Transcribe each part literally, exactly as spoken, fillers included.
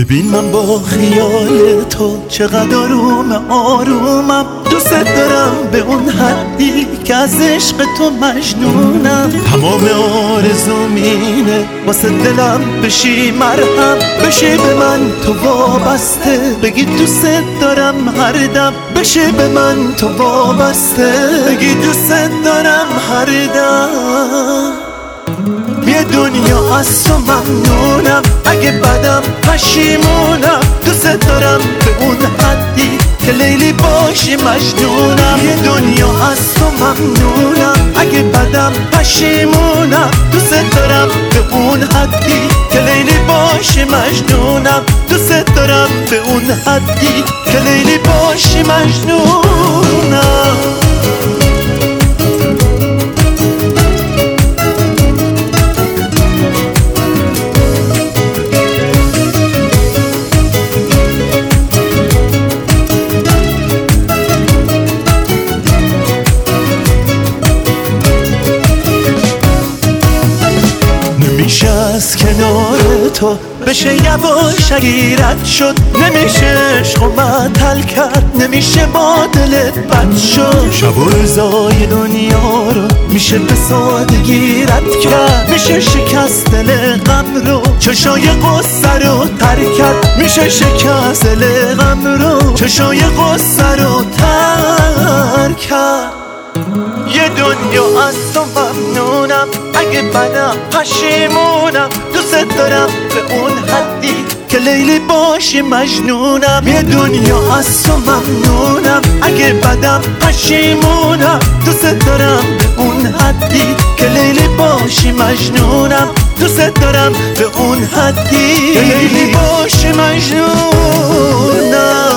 ببین من با خیال تو چقدر آروم آرومم، دوست دارم به اون حدی که از عشق تو مجنونم. تمام آرزوم اینه واسه دلم بشی مرهم، بشه به من تو وابسته، بگی دوست دارم هر دم. بشه به من تو وابسته، بگی دوست دارم هر دم. یه دنیا از تو ممنونم، اگه بدم پشیمونم. دوست دارم به اون حدی که لیلی باشی مجنونم. یه دنیا از تو ممنونم، اگه بدم پشیمونم. دوست دارم به اون حدی که لیلی باشی مجنونم. دوست دارم به اون حدی که لیلی باشی مجنونم. نمیشه از کنار تو بشه یواش اگیرت شد، نمیشه عشق و معطل کرد، نمیشه با دلت بد شد. شب و روزای دنیا رو میشه به سادگی رد کرد، میشه شکست دل غم رو، چشای غصه رو تر کرد. میشه شکست دل غم رو، چشای غصه رو تر کرد. یه دنیا از تو ممنونم، اگه بدم پشیمونم. دوست دارم به اون حدی که لیلی باشی مجنونم. یه دنیا از تو ممنونم، اگه بدم پشیمونم. دوست دارم به اون حدی که لیلی باشی مجنونم. دوست دارم به اون حدی که لیلی باشی مجنونم.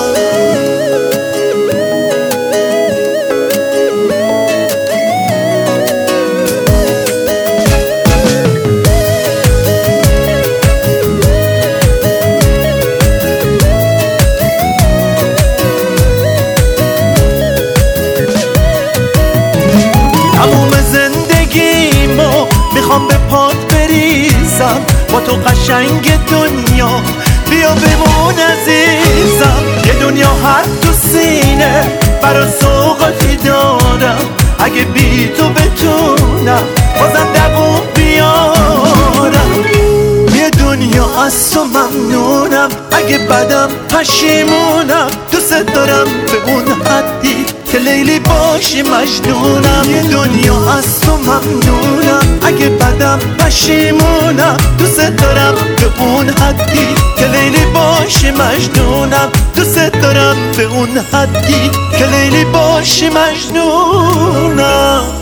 میخوام به پات بریزم، با تو قشنگ دنیا بیا بمون عزیزم. یه دنیا هر تو سینه برا سوقاتی دارم، اگه بی تو بتونم بازم دووم بیارم. یه دنیا از تو ممنونم، اگه بدم پشیمونم. دوست دارم به اون حدی که لیلی باشی مجنونم. یه دنیا از تو ممنونم، اگه بدم پشیمونم. دوست دارم به اون حدی که لیلی باشی مجنونم. دوست دارم به اون حدی که لیلی باشی مجنونم.